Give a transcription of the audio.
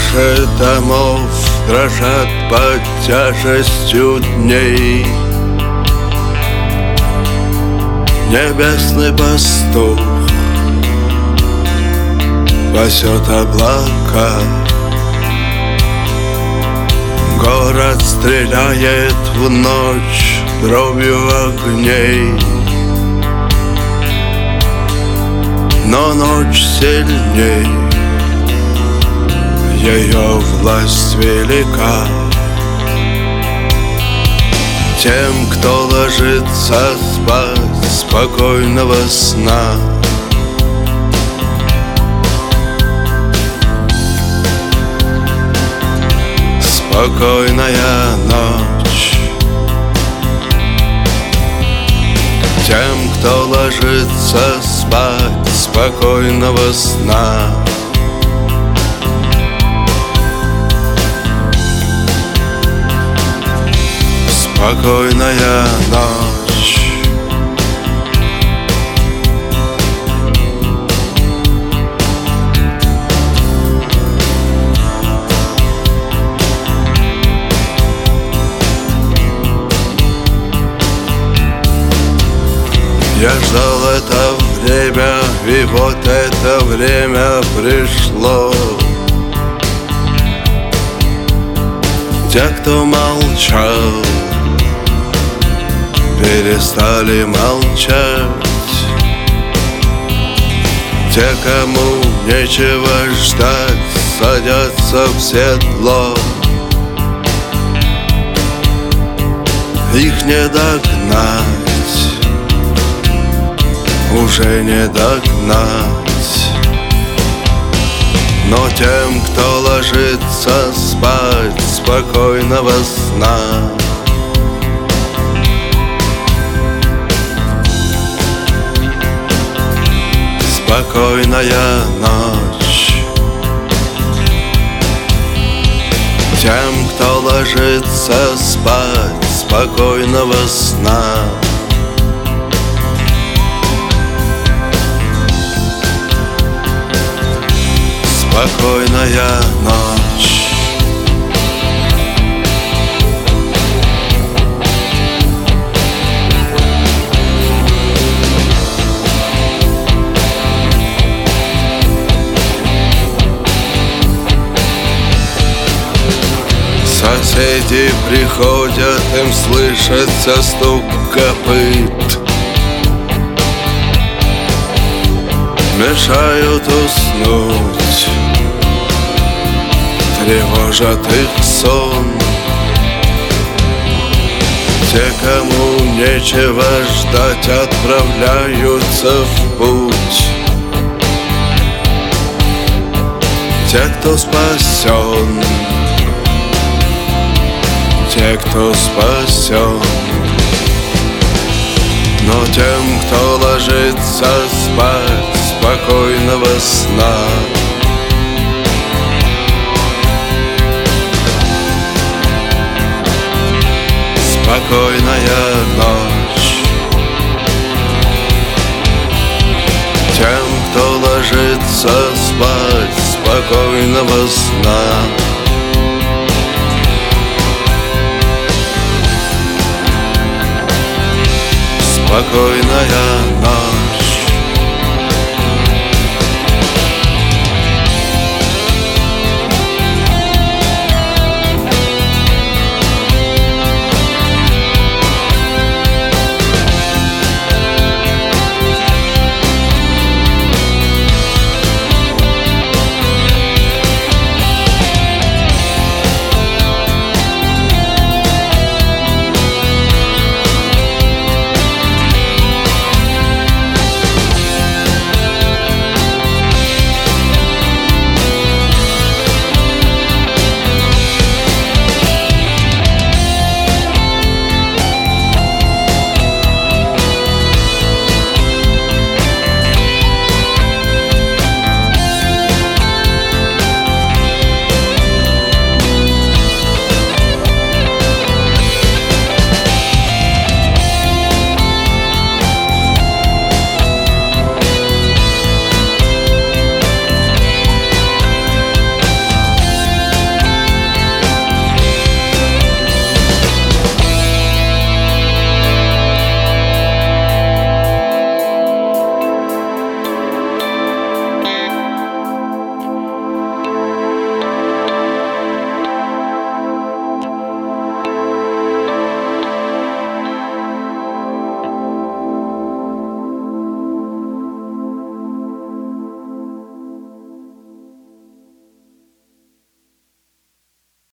Крыши домов дрожат под тяжестью дней. Небесный пастух пасет облака. Город стреляет в ночь дробью огней, но ночь сильней, ее власть велика. Тем, кто ложится спать, спокойного сна. Спокойная ночь. Тем, кто ложится спать, спокойного сна. Спокойная ночь. Я ждал это время, и вот это время пришло. Те, кто молчал, перестали молчать. Те, кому нечего ждать, садятся в седло. Их не догнать, уже не догнать. Но тем, кто ложится спать, спокойного сна. Спокойная ночь. Тем, кто ложится спать, спокойного сна. Спокойная ночь. Соседи приходят, им слышится стук копыт. Мешают уснуть, тревожат их сон. Те, кому нечего ждать, отправляются в путь. Те, кто спасен, те, кто спасен. Но тем, кто ложится спать, спокойного сна. Спокойная ночь. Тем, кто ложится спать, спокойного сна. Спокойная ночь.